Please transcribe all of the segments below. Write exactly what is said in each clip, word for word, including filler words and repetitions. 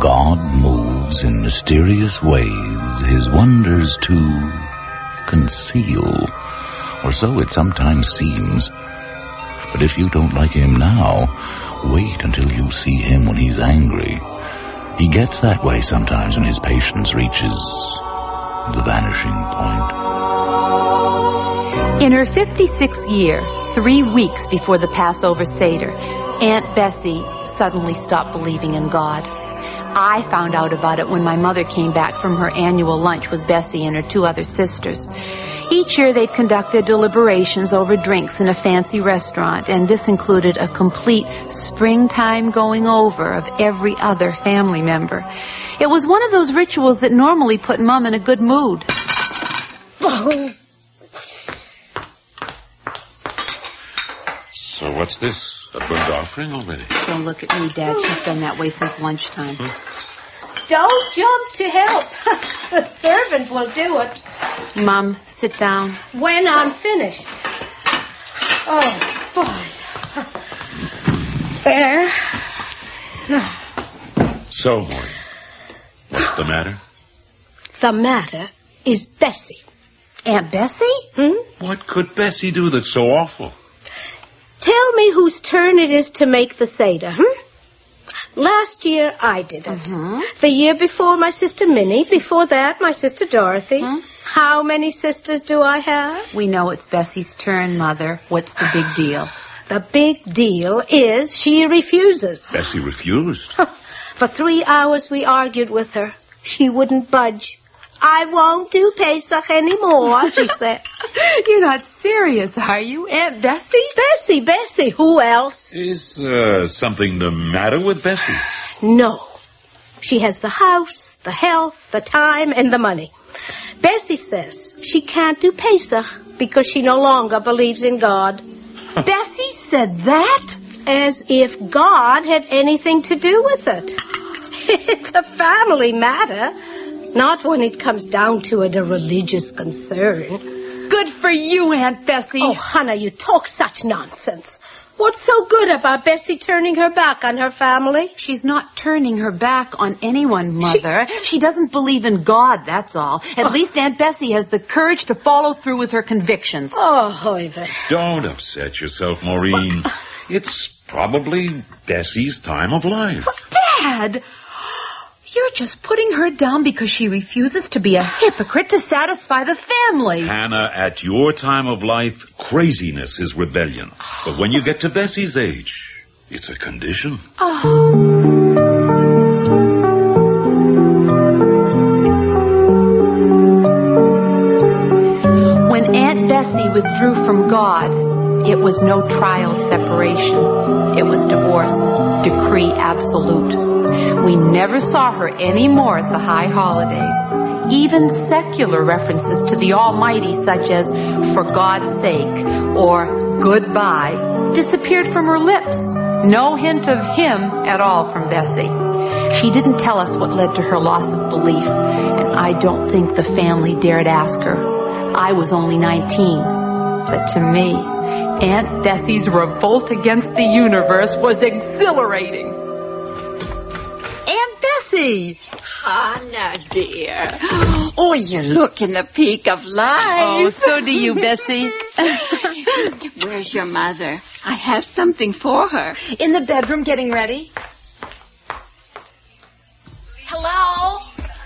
God moves in mysterious ways, his wonders to conceal, or so it sometimes seems. But if you don't like him now, wait until you see him when he's angry. He gets that way sometimes when his patience reaches the vanishing point. In her fifty-sixth year, three weeks before the Passover Seder, Aunt Bessie suddenly stopped believing in God. I found out about it when my mother came back from her annual lunch with Bessie and her two other sisters. Each year they'd conduct their deliberations over drinks in a fancy restaurant, and this included a complete springtime going over of every other family member. It was one of those rituals that normally put Mom in a good mood. So what's this? A burnt offering already? Don't look at me, Dad. She's been that way since lunchtime. Hmm? Don't jump to help. The servant will do it. Mom, sit down. When I'm finished. Oh, boys. There. So, Maureen, what's the matter? The matter is Bessie. Aunt Bessie? Hmm? What could Bessie do that's so awful? Tell me whose turn it is to make the Seder, hmm? Last year, I did it. Mm-hmm. The year before, my sister Minnie. Before that, my sister Dorothy. Hmm? How many sisters do I have? We know it's Bessie's turn, Mother. What's the big deal? The big deal is she refuses. Bessie refused. For three hours, we argued with her. She wouldn't budge. I won't do Pesach anymore, she said. You're not serious, are you, Aunt Bessie? Bessie, Bessie, who else? Is uh, something the matter with Bessie? No. She has the house, the health, the time, and the money. Bessie says she can't do Pesach because she no longer believes in God. Bessie said that? As if God had anything to do with it. It's a family matter. Not when it comes down to it, a religious concern. Good for you, Aunt Bessie. Oh, Hannah, you talk such nonsense. What's so good about Bessie turning her back on her family? She's not turning her back on anyone, Mother. She, she doesn't believe in God, that's all. At oh. least Aunt Bessie has the courage to follow through with her convictions. Oh, Hoive. Don't upset yourself, Maureen. What? It's probably Bessie's time of life. But, Dad! You're just putting her down because she refuses to be a hypocrite to satisfy the family. Hannah, at your time of life, craziness is rebellion. But when you get to Bessie's age, it's a condition. Oh. When Aunt Bessie withdrew from God, it was no trial separation. It was divorce, decree absolute. We never saw her anymore at the high holidays. Even secular references to the Almighty, such as "for God's sake" or "goodbye," disappeared from her lips. No hint of Him at all from Bessie. She didn't tell us what led to her loss of belief, and I don't think the family dared ask her. I was only nineteen, but to me, Aunt Bessie's revolt against the universe was exhilarating. Hannah, dear. Oh, you look in the peak of life. Oh, so do you, Bessie. Where's your mother? I have something for her. In the bedroom getting ready. Hello?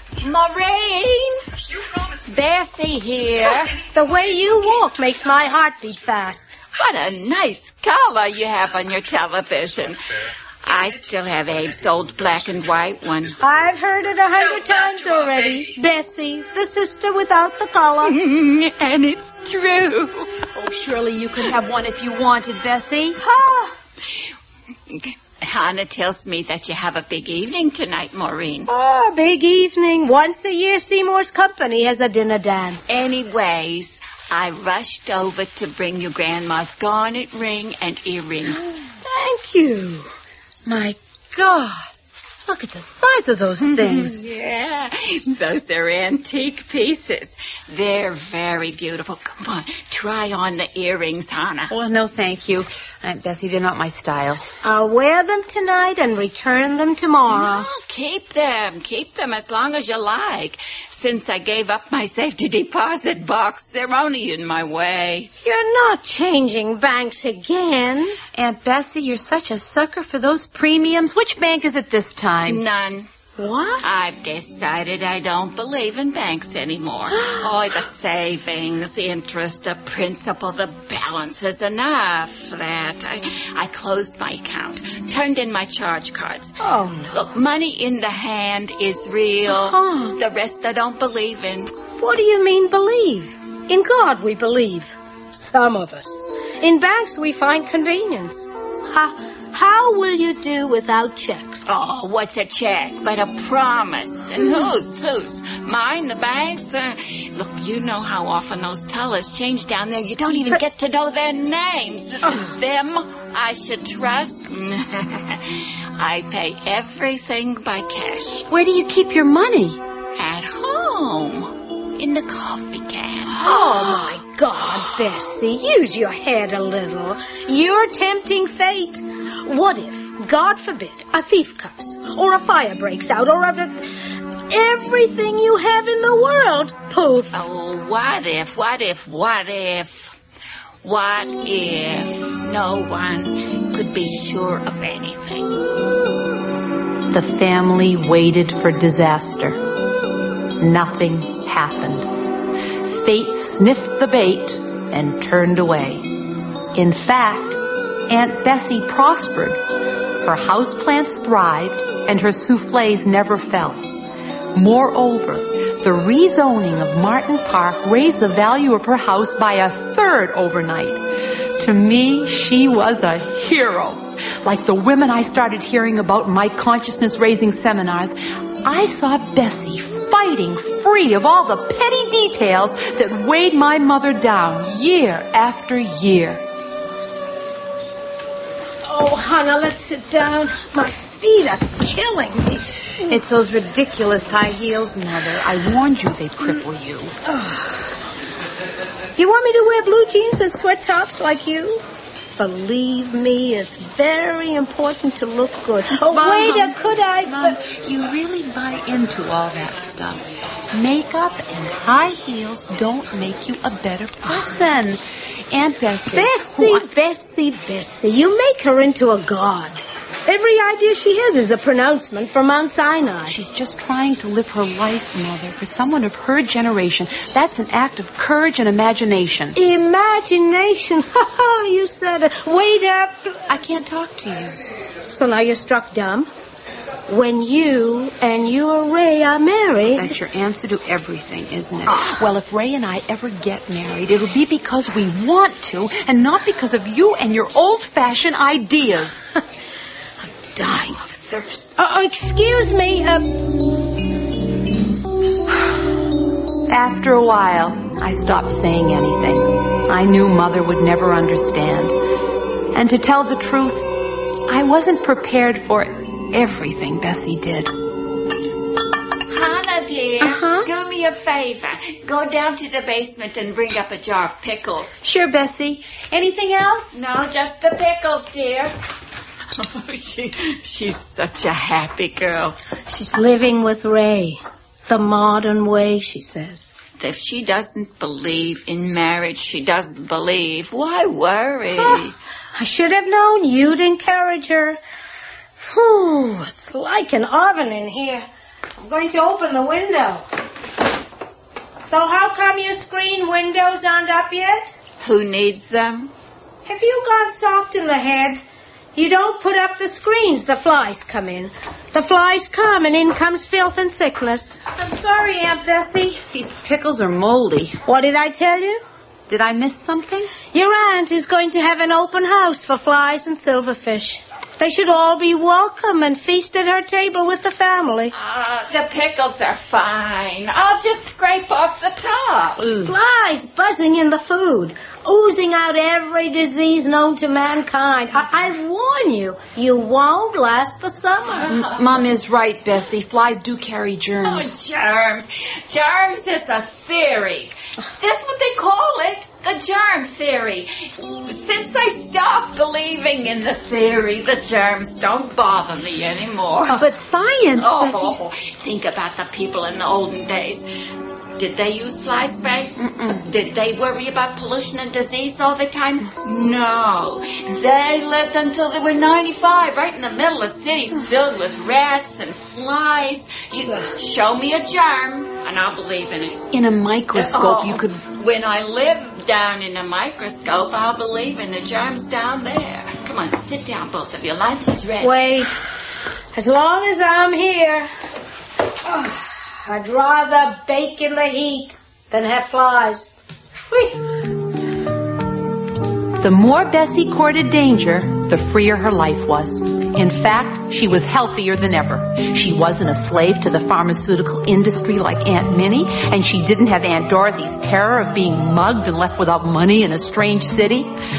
Maureen? Bessie here. The way you walk makes my heart beat fast. What a nice color you have on your television. I still have Abe's old black and white one. I've heard it a hundred times already. Bessie, the sister without the collar. And it's true. Oh, surely you could have one if you wanted, Bessie. Ah. Hannah tells me that you have a big evening tonight, Maureen. Oh, big evening. Once a year, Seymour's company has a dinner dance. Anyways, I rushed over to bring you Grandma's garnet ring and earrings. Thank you. My God, Look at the size of those things. Yeah, those are antique pieces. They're very beautiful. Come on, try on the earrings, Hannah. Well, no, thank you. Aunt Bessie, they're not my style. I'll wear them tonight and return them tomorrow. No, keep them. Keep them as long as you like. Since I gave up my safety deposit box, they're only in my way. You're not changing banks again. Aunt Bessie, you're such a sucker for those premiums. Which bank is it this time? None. What? I've decided I don't believe in banks anymore. Oh, the savings, the interest, the principal, the balance is enough for that. I, I closed my account, turned in my charge cards. Oh, no. Look, money in the hand is real. Uh-huh. The rest I don't believe in. What do you mean believe? In God we believe. Some of us. In banks we find convenience. How, how will you do without checks? Oh, what's a check but a promise? And whose? Whose? Mine? The bank's? Uh, look, you know how often those tellers change down there. You don't even get to know their names. Them I should trust? I pay everything by cash. Where do you keep your money? At home. In the coffee can. Oh, my God, Bessie, use your head a little. You're tempting fate. What if, God forbid, a thief comes, or a fire breaks out, or a, everything you have in the world, poof. Oh, what if, what if, what if, what if no one could be sure of anything? The family waited for disaster. Nothing happened. Fate sniffed the bait and turned away. In fact, Aunt Bessie prospered. Her houseplants thrived, and her soufflés never fell. Moreover, the rezoning of Martin Park raised the value of her house by a third overnight. To me, she was a hero. Like the women I started hearing about in my consciousness-raising seminars, I saw Bessie fighting free of all the petty details that weighed my mother down year after year. Oh, Hannah, let's sit down. My feet are killing me. It's those ridiculous high heels, Mother. I warned you they'd cripple you. Oh. You want me to wear blue jeans and sweat tops like you? Believe me, it's very important to look good. Oh, Mom, wait, could I? Mom, you really buy into all that stuff. Makeup and high heels don't make you a better person. Aunt Bessie. Bessie, I... Bessie, Bessie. You make her into a god. Every idea she has is a pronouncement from Mount Sinai. She's just trying to live her life, Mother. For someone of her generation, that's an act of courage and imagination. Imagination? Ha ha, you said it. Wait up. I can't talk to you. So now you're struck dumb? When you and your Ray are married... That's your answer to everything, isn't it? Oh. Well, if Ray and I ever get married, it'll be because we want to, and not because of you and your old-fashioned ideas. Dying of thirst. Uh, excuse me. Uh... After a while, I stopped saying anything. I knew Mother would never understand. And to tell the truth, I wasn't prepared for everything Bessie did. Hannah, dear, uh-huh. do me a favor. Go down to the basement and bring up a jar of pickles. Sure, Bessie. Anything else? No, just the pickles, dear. Oh, she, she's such a happy girl. She's living with Ray. The modern way, she says. If she doesn't believe in marriage, she doesn't believe. Why worry? Oh, I should have known you'd encourage her. Whew, it's like an oven in here. I'm going to open the window. So how come your screen windows aren't up yet? Who needs them? Have you gone soft in the head? You don't put up the screens, the flies come in. The flies come, and in comes filth and sickness. I'm sorry, Aunt Bessie. These pickles are moldy. What did I tell you? Did I miss something? Your aunt is going to have an open house for flies and silverfish. They should all be welcome and feast at her table with the family. Ah, the pickles are fine. I'll just scrape off the top. Mm. Flies buzzing in the food, oozing out every disease known to mankind. I, I warn you, you won't last the summer. M- Mom is right, Bessie. Flies do carry germs. Oh, germs. Germs is a theory. That's what they call it, the germ theory. Since I stopped believing in the theory, the germs don't bother me anymore. But science, Oh, Bessie. think about the people in the olden days. Did they use fly spray? Mm-mm. Did they worry about pollution and disease all the time? No. They lived until they were ninety-five, right in the middle of cities filled with rats and flies. You show me a germ, and I'll believe in it. In a microscope, Oh, you could... When I live down in a microscope, I'll believe in the germs down there. Come on, sit down, both of you. Lunch is ready. Wait. As long as I'm here, oh, I'd rather bake in the heat than have flies. Whee. The more Bessie courted danger, the freer her life was. In fact, she was healthier than ever. She wasn't a slave to the pharmaceutical industry like Aunt Minnie, and she didn't have Aunt Dorothy's terror of being mugged and left without money in a strange city.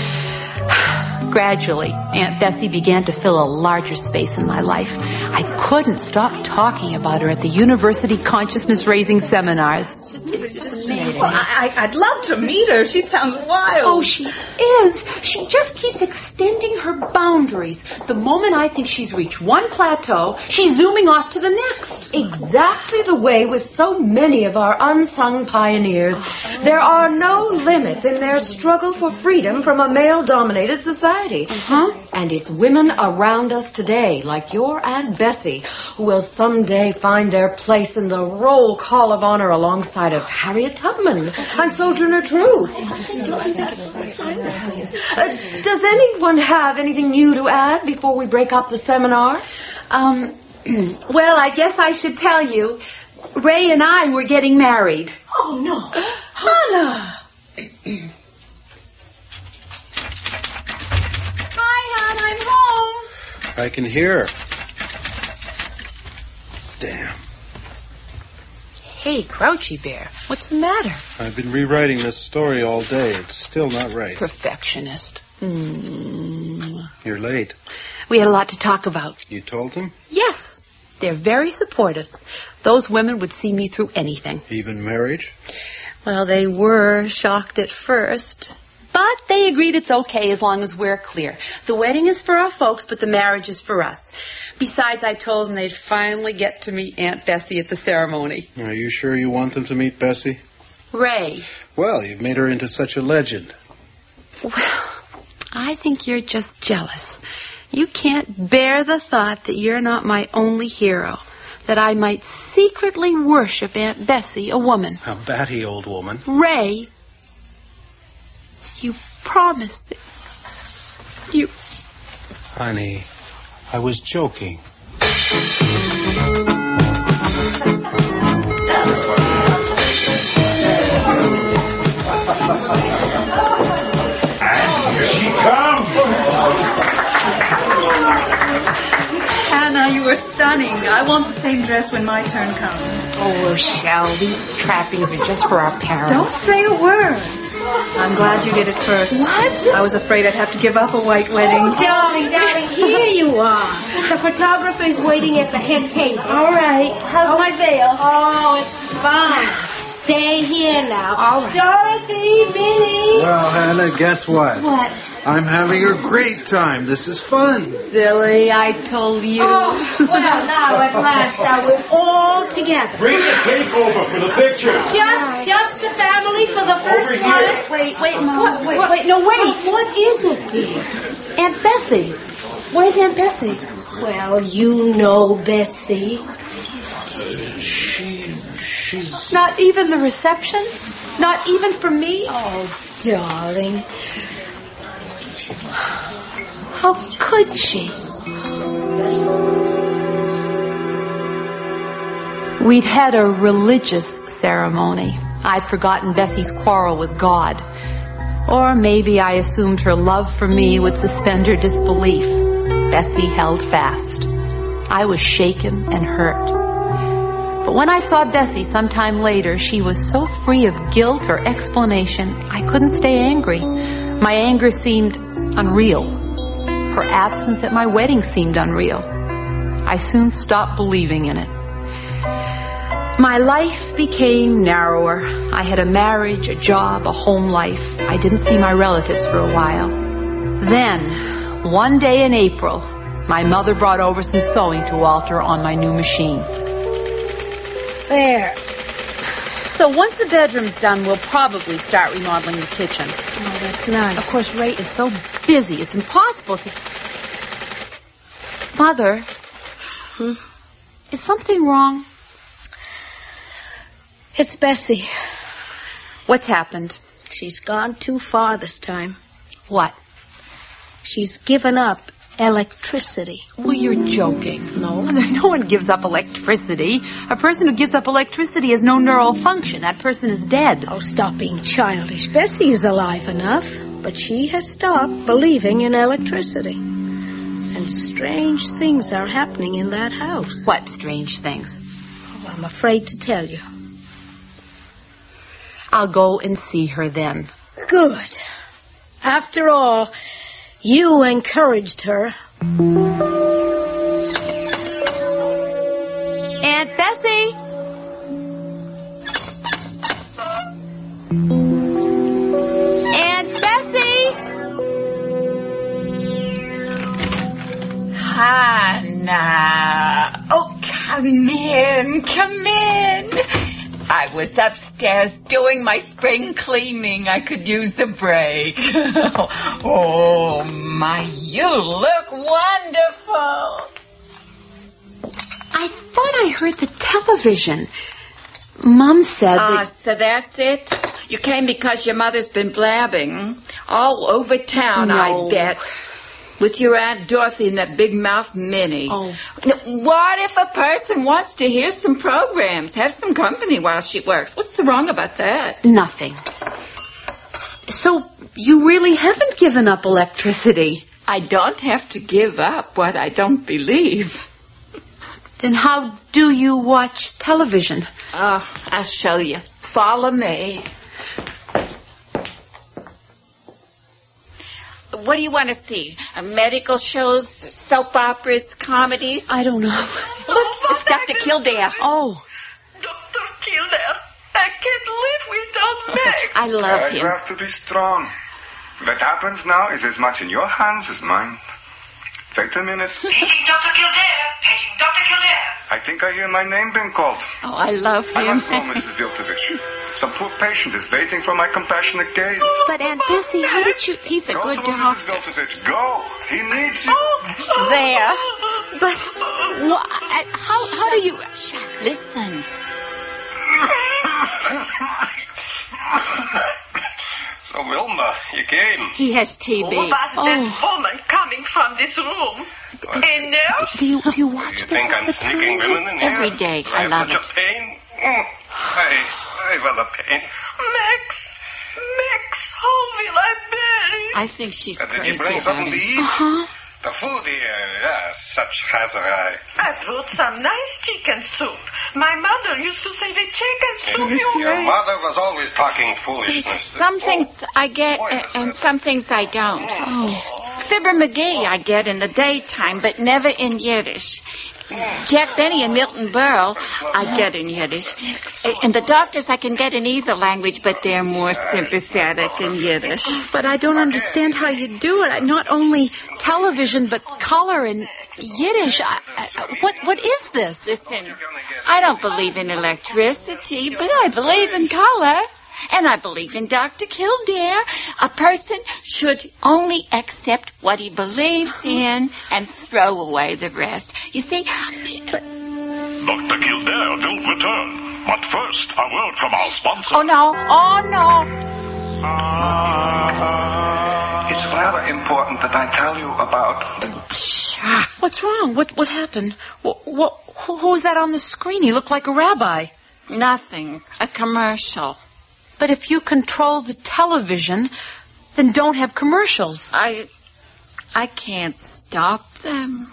Gradually, Aunt Bessie began to fill a larger space in my life. I couldn't stop talking about her at the university consciousness-raising seminars. Well, I, I'd love to meet her. She sounds wild. Oh, she is. She just keeps extending her boundaries. The moment I think she's reached one plateau, she's zooming off to the next. Exactly the way with so many of our unsung pioneers. There are no limits in their struggle for freedom from a male-dominated society. Uh-huh. And it's women around us today, like your Aunt Bessie, who will someday find their place in the roll call of honor alongside of Harriet Tubman and Sojourner Truth. Uh, does anyone have anything new to add before we break up the seminar? Um, well, I guess I should tell you, Ray and I were getting married. Oh, no. Hannah! Hi, Hon, I'm home. I can hear her. Damn. Hey, Crouchy Bear, what's the matter? I've been rewriting this story all day. It's still not right. Perfectionist. Mm. You're late. We had a lot to talk about. You told them? Yes, they're very supportive. Those women would see me through anything. Even marriage? Well, they were shocked at first, but they agreed it's okay as long as we're clear. The wedding is for our folks, but the marriage is for us. Besides, I told them they'd finally get to meet Aunt Bessie at the ceremony. Are you sure you want them to meet Bessie? Ray. Well, you've made her into such a legend. Well, I think you're just jealous. You can't bear the thought that you're not my only hero, that I might secretly worship Aunt Bessie, a woman. A batty old woman. Ray, you promised it. You... Honey, I was joking. And here she comes. Hannah, you were stunning. I want the same dress when my turn comes. Oh, Rochelle, these trappings are just for our parents. Don't say a word. I'm glad you did it first. What? I was afraid I'd have to give up a white wedding. Oh, darling, darling, here you are. The photographer's waiting at the head table. All right. How's my veil? Oh, it's fine. Stay here now. All right. Dorothy, Minnie. Well, Hannah, guess what? What? I'm having a great time. This is fun. Silly, I told you. Oh, well, now at last are we all together. Bring the cake over for the picture. Just, just the family for the first Over one. here. Wait, wait, Mom. Wait, wait, no, wait. What, what is it, dear? Aunt Bessie. Where's Aunt Bessie? Well, you know Bessie. She, she's... Not even the reception? Not even for me? Oh, darling. How could she? We'd had a religious ceremony. I'd forgotten Bessie's quarrel with God. Or maybe I assumed her love for me would suspend her disbelief. Bessie held fast. I was shaken and hurt. But when I saw Bessie sometime later, she was so free of guilt or explanation, I couldn't stay angry. My anger seemed unreal. Her absence at my wedding seemed unreal. I soon stopped believing in it. My life became narrower. I had a marriage, a job, a home life. I didn't see my relatives for a while. Then, one day in April, my mother brought over some sewing to alter on my new machine. There. So once the bedroom's done, we'll probably start remodeling the kitchen. Oh, that's nice. Of course, Ray is so busy, it's impossible to... Mother, Hmm? is something wrong? It's Bessie. What's happened? She's gone too far this time. What? She's given up electricity. Well, you're joking. No. No one gives up electricity. A person who gives up electricity has no neural function. That person is dead. Oh, stop being childish. Bessie is alive enough, but she has stopped believing in electricity. And strange things are happening in that house. What strange things? Oh, I'm afraid to tell you. I'll go and see her then. Good. After all, you encouraged her. Aunt Bessie! Aunt Bessie! Hannah. Oh, come in, come in. I was upstairs doing my spring cleaning. I could use a break. Oh, my, you look wonderful. I thought I heard the television. Mom said Ah, that... so that's it? You came because your mother's been blabbing all over town, No. I bet. With your Aunt Dorothy and that big mouth Minnie. Oh. Now, what if a person wants to hear some programs, have some company while she works? What's so wrong about that? Nothing. So, you really haven't given up electricity? I don't have to give up what I don't believe. Then how do you watch television? Oh, I'll show you. Follow me. What do you want to see? Uh, medical shows, soap operas, comedies? I don't know. Look, it's Doctor Kildare. Oh. Doctor Kildare, I can't live without Meg. I love Uh, him. You have to be strong. What happens now is as much in your hands as mine. Wait a minute. Paging Doctor Kildare. Paging Doctor Kildare. I think I hear my name being called. Oh, I love I him. must go, Missus Viltovich. Some poor patient is waiting for my compassionate gaze. But Aunt Bessie, how did you... He's a Go good to Missus doctor. Viltovich. Go. He needs you. There. But wha- I- how, how do you... Listen. So, Wilma, you came. He has T B. Who was that Oh. woman coming from this room? A nurse? Do you, do you You watch this think all I'm the sneaking time? women in here? Every day. Do I have love such it. a pain? Mm. I, I well, the pain. Max. Max, how will I bear it? I think she's Uh, did you crazy bring about something to him. eat? Uh-huh. The food here, yes, such has I. I brought some nice chicken soup. My mother used to say the chicken soup you Your made. mother was always talking foolishness. Some things I get a- and some things I don't. Oh. Fibber McGee I get in the daytime, but never in Yiddish. Jack Benny and Milton Berle I get in Yiddish. And the doctors I can get in either language, but they're more sympathetic in Yiddish. But I don't understand how you do it. Not only television, but color and Yiddish. I, I, what What is this? Listen, I don't believe in electricity, but I believe in color. And I believe in Doctor Kildare. A person should only accept what he believes in and throw away the rest. You see, Doctor Kildare will return. But first, a word from our sponsor. oh no, oh no. It's rather important that I tell you about the... What's wrong? What What happened? What, what who, who's that on the screen? He looked like a rabbi. Nothing. A commercial. But if you control the television, then don't have commercials. I I can't stop them.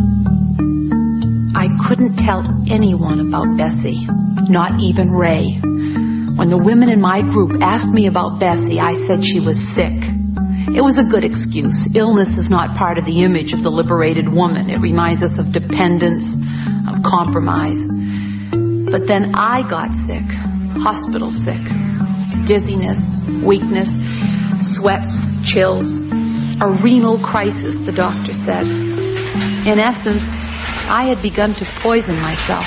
I couldn't tell anyone about Bessie, not even Ray. When the women in my group asked me about Bessie, I said she was sick. It was a good excuse. Illness is not part of the image of the liberated woman. It reminds us of dependence, of compromise. But then I got sick, hospital sick. Dizziness, weakness, sweats, chills. A renal crisis, the doctor said. In essence, I had begun to poison myself.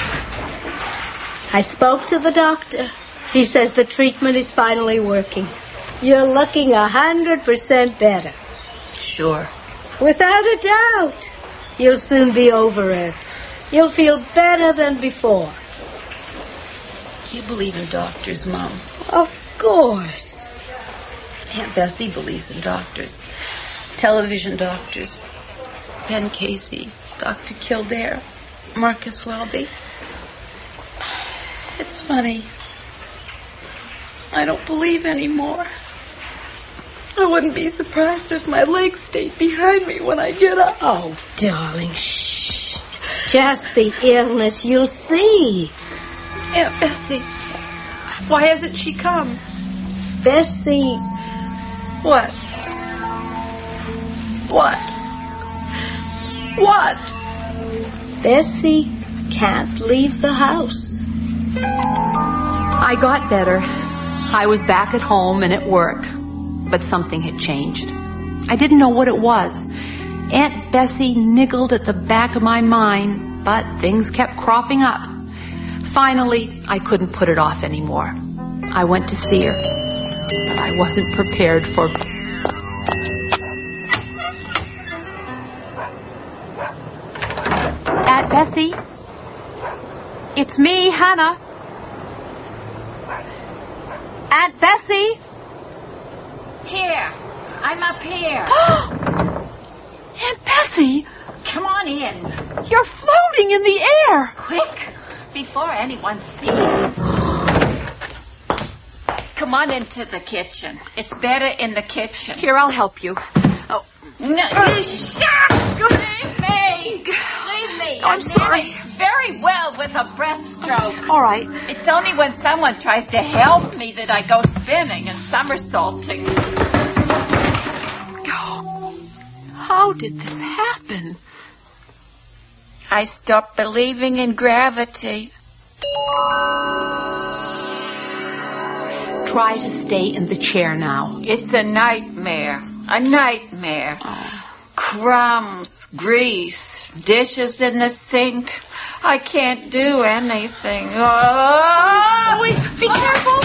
I spoke to the doctor. He says the treatment is finally working. You're looking a hundred percent better. Sure. Without a doubt. You'll soon be over it. You'll feel better than before. Do you believe in doctors, Mom? Of course. Aunt Bessie believes in doctors. Television doctors. Ben Casey, Doctor Kildare, Marcus Welby. It's funny. I don't believe anymore. I wouldn't be surprised if my legs stayed behind me when I get up. Oh, darling, shh. It's just the illness. You'll see. Aunt Bessie, why hasn't she come? Bessie. What? What? What? Bessie can't leave the house. I got better. I was back at home and at work. But something had changed. I didn't know what it was. Aunt Bessie niggled at the back of my mind, but things kept cropping up. Finally, I couldn't put it off anymore. I went to see her, but I wasn't prepared for... Aunt Bessie? It's me, Hannah. Aunt Bessie? Here. I'm up here. Aunt Bessie! Come on in. You're floating in the air. Quick, before anyone sees. Come on into the kitchen. It's better in the kitchen. Here, I'll help you. Oh. No, uh, shut! Leave me! Leave me! Oh, I'm sorry. Very well with a breaststroke. All right. It's only when someone tries to help me that I go spinning and somersaulting. Oh, how did this happen? I stopped believing in gravity. Try to stay in the chair now. It's a nightmare. A nightmare. Oh. Crumbs, grease, dishes in the sink. I can't do anything. Oh, wait, be careful.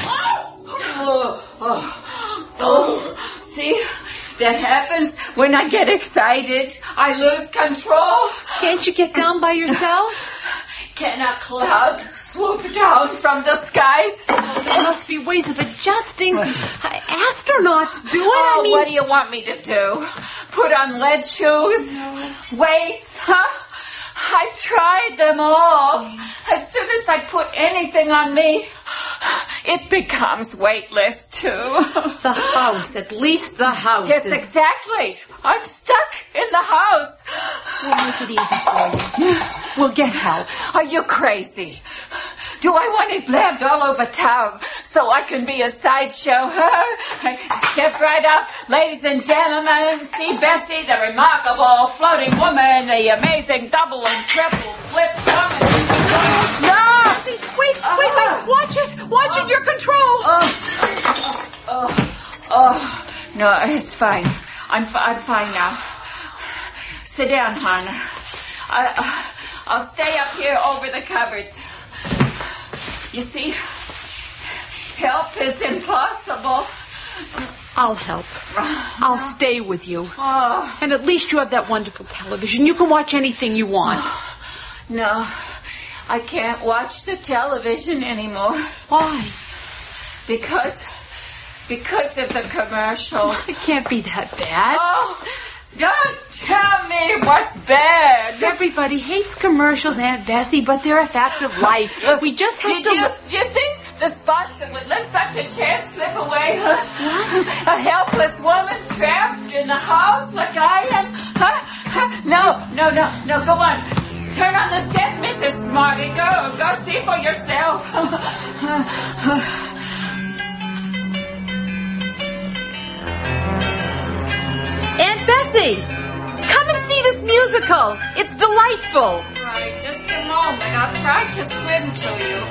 Oh, oh, oh. See, that happens when I get excited. I lose control. Can't you get down by yourself? Can a cloud swoop down from the skies? Oh, there must be ways of adjusting. Astronauts do it. Oh, I mean, what do you want me to do? Put on lead shoes? No. Weights, huh? I tried them all. As soon as I put anything on me, it becomes weightless, too. The house, at least the house. Yes, is... exactly. I'm stuck in the house. We'll make it easy for you. We'll get help. Are you crazy? Do I want it blabbed all over town so I can be a sideshow? Step right up, ladies and gentlemen. See Bessie, the remarkable floating woman, the amazing double and triple flip woman. No! Bessie, wait, wait, wait. Watch it. Watch it. Your control. Oh, oh, oh. No, it's fine. I'm, fi- I'm fine now. Sit down, hon. I, uh, I'll stay up here over the cupboards. You see, help is impossible. I'll help. I'll stay with you. Oh. And at least you have that wonderful television. You can watch anything you want. No, I can't watch the television anymore. Why? Because, because of the commercials. It can't be that bad. Oh. Don't tell me what's bad. Everybody hates commercials, Aunt Bessie, but they're a fact of life. We just have Did to... You, do you think the sponsor would let such a chance slip away, huh? What? A helpless woman trapped in a house like I am, huh? huh? No, no, no, no, go on. Turn on the set, Missus Smarty. Go, go see for yourself. Aunt Bessie, come and see this musical. It's delightful. Right, just a moment. I'll try to swim to you.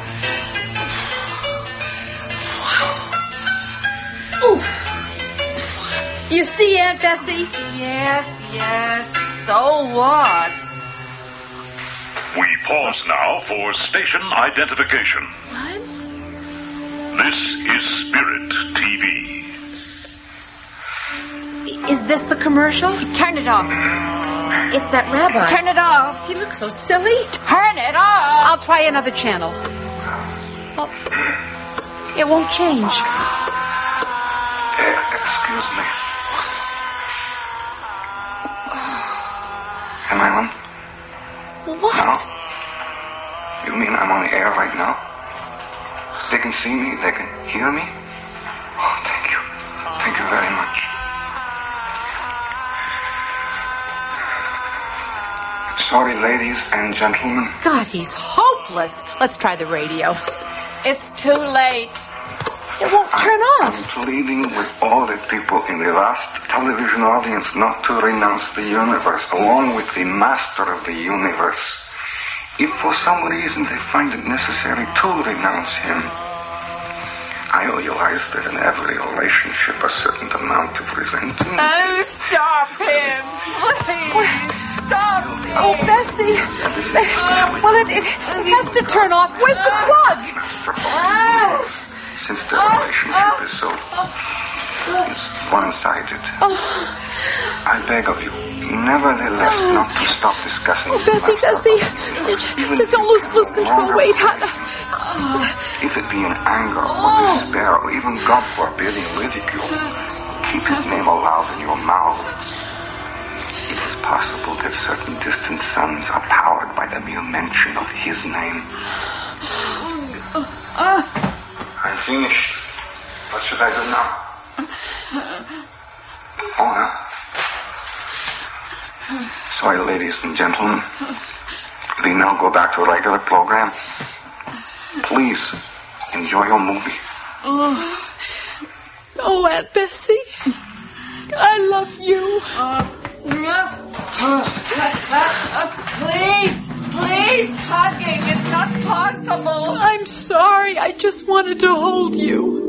Ooh. You see, Aunt Bessie? Yes, yes. So what? We pause now for station identification. What? This is Spirit T V. Is this the commercial? Turn it off. It's that rabbi. Turn it off. He looks so silly. Turn it off. I'll try another channel. Oh, it won't change. Uh, excuse me. Am I on? What? No? You mean I'm on the air right now? They can see me? They can hear me? Oh, thank you. Thank you very much. Sorry, ladies and gentlemen. God, he's hopeless. Let's try the radio. It's too late. It won't turn off. I'm pleading with all the people in the vast television audience not to renounce the universe, along with the master of the universe. If for some reason they find it necessary to renounce him, I realize that in every relationship a certain amount of resentment... Oh, stop him. Please, stop him. Oh, Bessie. Well, it, it, it has to turn off. Where's the plug? Oh. Since the relationship is so one-sided, Oh. I beg of you, nevertheless, not to stop discussing... Oh, Bessie, Bessie. Just, just don't lose, lose control. Wait, hon. If it be in anger or despair or even, God forbid, in ridicule, keep his name aloud in your mouth. It is possible that certain distant suns are powered by the mere mention of his name. I'm finished. What should I do now? Oh, yeah. Sorry, ladies and gentlemen. We now go back to a regular program. Please, enjoy your movie. Oh, oh Aunt Bessie. I love you. Uh, uh, uh, please, please, hugging is not possible. I'm sorry. I just wanted to hold you.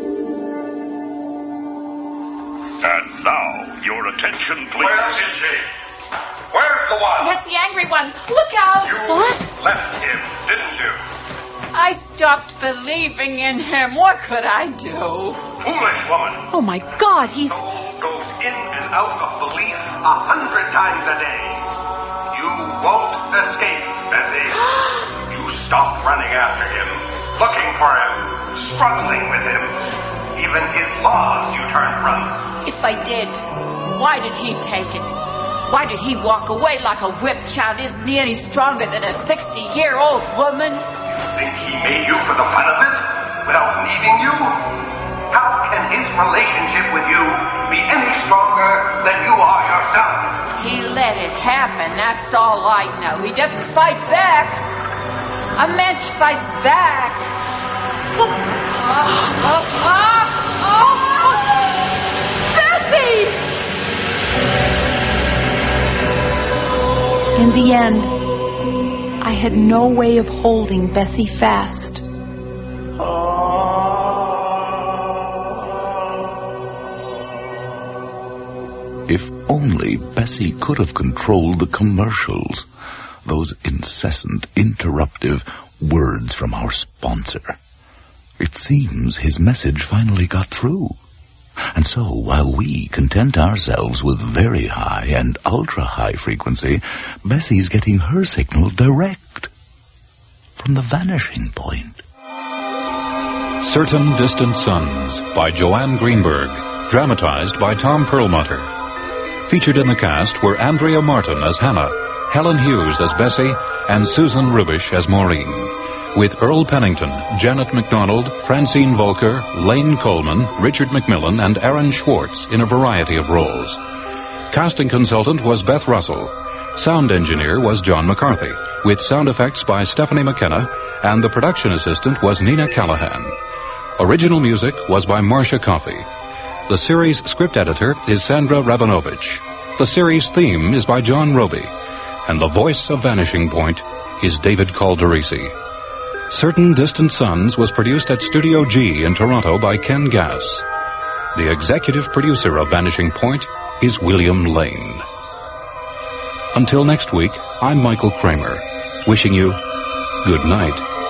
And now, your attention, please. Where is she? Where's the one? That's the angry one. Look out. You What? left him, didn't you? I stopped believing in him. What could I do? Foolish woman. Oh, my God. He's... Soul goes in and out of belief a hundred times a day. You won't escape, Bessie. You stopped running after him, looking for him, struggling with him. Even his laws you turned from. If I did, why did he take it? Why did he walk away like a whipped child? Isn't he any stronger than a sixty-year-old woman? You think he made you for the fun of it, without needing you? How can his relationship with you be any stronger than you are yourself? He let it happen, that's all I know. He didn't fight back. A mensch fights back. Oh, oh, oh, oh, oh. Bessie! In the end, I had no way of holding Bessie fast. If only Bessie could have controlled the commercials, those incessant, interruptive words from our sponsor. It seems his message finally got through. And so, while we content ourselves with very high and ultra-high frequency, Bessie's getting her signal direct from the vanishing point. Certain Distant Suns by Joanne Greenberg, dramatized by Tom Perlmutter. Featured in the cast were Andrea Martin as Hannah, Helen Hughes as Bessie, and Susan Rubish as Maureen. with Earl Pennington, Janet MacDonald, Francine Volker, Lane Coleman, Richard McMillan, and Aaron Schwartz in a variety of roles. Casting consultant was Beth Russell. Sound engineer was John McCarthy, with sound effects by Stephanie McKenna, and the production assistant was Nina Callahan. Original music was by Marcia Coffey. The series script editor is Sandra Rabinovich. The series theme is by John Roby. And the voice of Vanishing Point is David Calderisi. Certain Distant Suns was produced at Studio G in Toronto by Ken Gass. The executive producer of Vanishing Point is William Lane. Until next week, I'm Michael Kramer, wishing you good night.